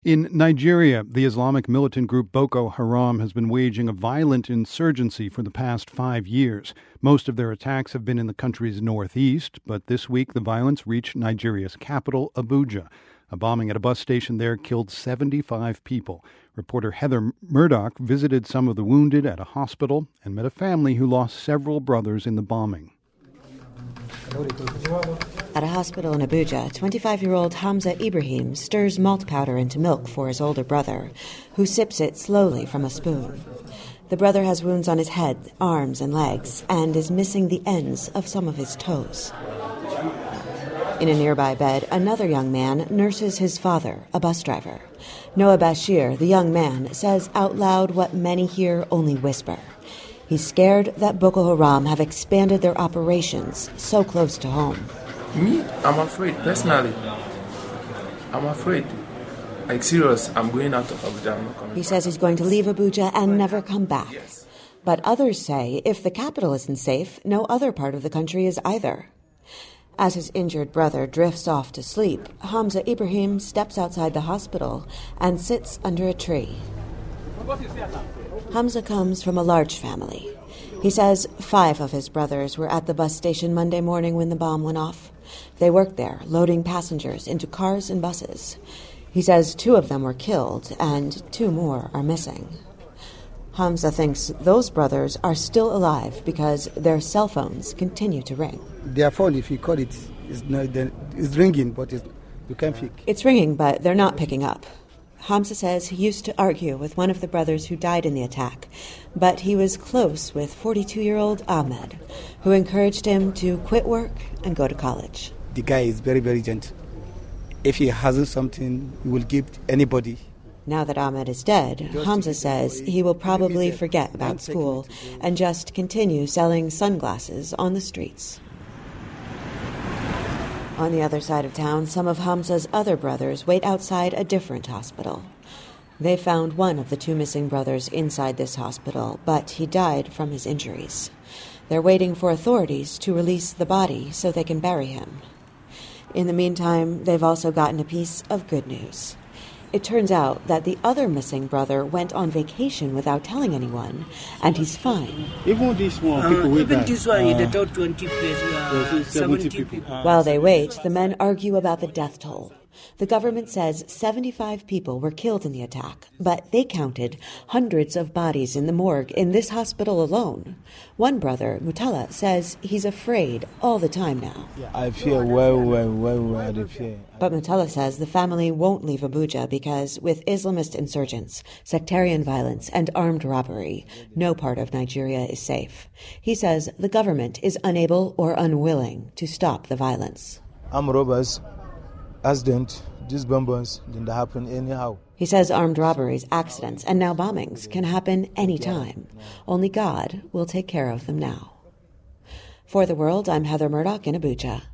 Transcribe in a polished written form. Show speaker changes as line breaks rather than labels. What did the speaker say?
In Nigeria, the Islamic militant group Boko Haram has been waging a violent insurgency for the past 5 years. Most of their attacks have been in the country's northeast, but this week the violence reached Nigeria's capital, Abuja. A bombing at a bus station there killed 75 people. Reporter Heather Murdoch visited some of the wounded at a hospital and met a family who lost several brothers in the bombing.
At a hospital in Abuja, 25-year-old Hamza Ibrahim stirs malt powder into milk for his older brother, who sips it slowly from a spoon. The brother has wounds on his head, arms, and legs, and is missing the ends of some of his toes. In a nearby bed, another young man nurses his father, a bus driver. Noah Bashir, the young man, says out loud what many here only whisper. He's scared that Boko Haram have expanded their operations so close to home.
Me, I'm afraid, personally. I'm afraid. Like, serious, I'm going out of Abuja. I'm not coming
He says he's going to leave Abuja and never come back.
Yes.
But others say if the capital isn't safe, no other part of the country is either. As his injured brother drifts off to sleep, Hamza Ibrahim steps outside the hospital and sits under a tree. Hamza comes from a large family. He says 5 of his brothers were at the bus station Monday morning when the bomb went off. They worked there, loading passengers into cars and buses. He says 2 of them were killed and 2 more are missing. Hamza thinks those brothers are still alive because their cell phones continue to ring.
Their phone, if you call it, it's ringing, but you can't pick.
It's ringing, but they're not picking up. Hamza says he used to argue with one of the brothers who died in the attack, but he was close with 42-year-old Ahmed, who encouraged him to quit work and go to college.
The guy is very, very gentle. If he hasn't something, he will give anybody.
Now that Ahmed is dead, Hamza says he will probably forget about school and just continue selling sunglasses on the streets. On the other side of town, some of Hamza's other brothers wait outside a different hospital. They found one of the 2 missing brothers inside this hospital, but he died from his injuries. They're waiting for authorities to release the body so they can bury him. In the meantime, they've also gotten a piece of good news. It turns out that the other missing brother went on vacation without telling anyone, and he's fine.
Even this one, people will die.
Even this one, in the top 20 place, 70 people.
While they wait, the men argue about the death toll. The government says 75 people were killed in the attack, but they counted hundreds of bodies in the morgue in this hospital alone. One brother, Mutala, says he's afraid all the time now.
I fear well, fear.
But Mutala says the family won't leave Abuja because with Islamist insurgents, sectarian violence, and armed robbery, no part of Nigeria is safe. He says the government is unable or unwilling to stop the violence.
Armed robbers, accident, these bombers didn't happen anyhow.
He says armed robberies, accidents, and now bombings can happen any time. Only God will take care of them now. For The World, I'm Heather Murdoch in Abuja.